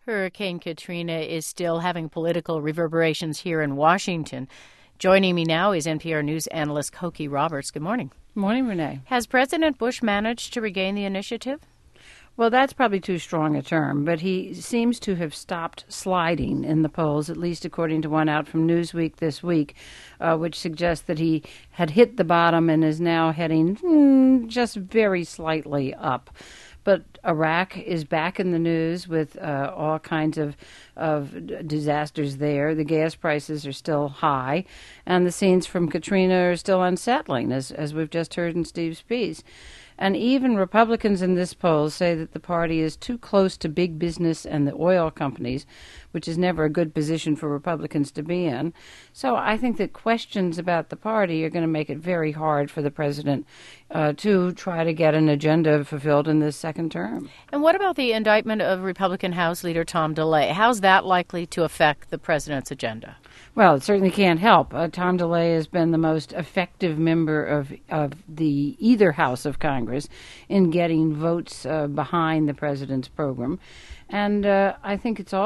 Hurricane Katrina is still having political reverberations here in Washington. Joining me now is NPR News analyst Cokie Roberts. Good morning. Morning, Renee. Has President Bush managed to regain the initiative? Well, that's probably too strong a term, but he seems to have stopped sliding in the polls, at least according to one out from Newsweek this week, which suggests that he had hit the bottom and is now heading just very slightly up. But Iraq is back in the news with all kinds of disasters there. The gas prices are still high, and the scenes from Katrina are still unsettling, as we've just heard in Steve's piece. And even Republicans in this poll say that the party is too close to big business and the oil companies, which is never a good position for Republicans to be in. So I think that questions about the party are going to make it very hard for the president to try to get an agenda fulfilled in this second term. And what about the indictment of Republican House Leader Tom DeLay? How's that likely to affect the president's agenda? Well, it certainly can't help. Tom DeLay has been the most effective member of the either House of Congress in getting votes behind the president's program. And I think it's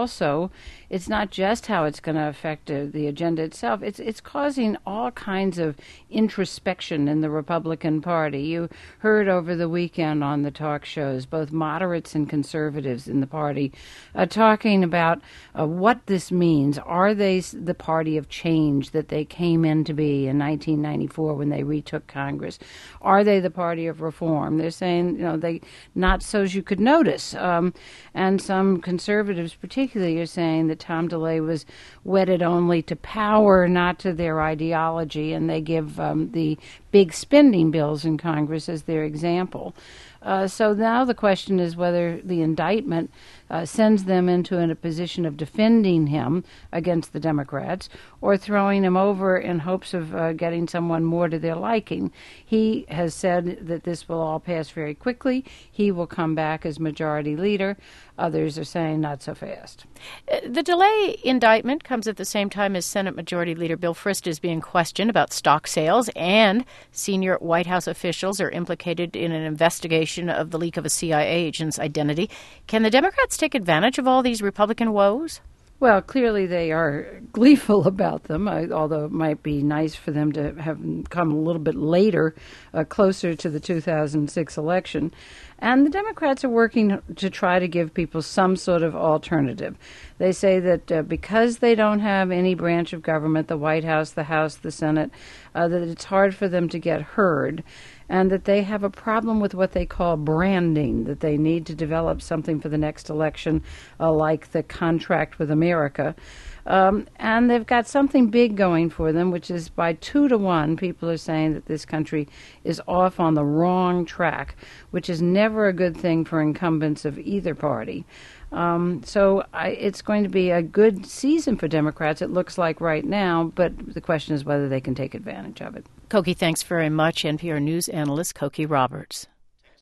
not just how it's going to affect the agenda itself. It's causing all kinds of introspection in the Republican Party. You heard over the weekend on the talk shows, both moderates and conservatives in the party, talking about what this means. Are they the party of change that they came in to be in 1994 when they retook Congress? Are they the party of reform? They're saying, they not so as you could notice. And some conservatives particularly are saying that Tom DeLay was wedded only to power, not to their ideology, and they give the big spending bills in Congress as their example. So now the question is whether the indictment sends them into a position of defending him against the Democrats or throwing him over in hopes of getting someone more to their liking. He has said that this will all pass very quickly. He will come back as majority leader. Others are saying not so fast. The DeLay indictment comes at the same time as Senate Majority Leader Bill Frist is being questioned about stock sales, and senior White House officials are implicated in an investigation of the leak of a CIA agent's identity. Can the Democrats take advantage of all these Republican woes? Well, clearly they are gleeful about them, although it might be nice for them to have come a little bit later, closer to the 2006 election. And the Democrats are working to try to give people some sort of alternative. They say that because they don't have any branch of government, the White House, the House, the Senate, that it's hard for them to get heard, and that they have a problem with what they call branding, that they need to develop something for the next election, like the contract with America. And they've got something big going for them, which is by 2-1, people are saying that this country is off on the wrong track, which is never a good thing for incumbents of either party. So it's going to be a good season for Democrats, it looks like right now, but the question is whether they can take advantage of it. Cokie, thanks very much. NPR News analyst Cokie Roberts.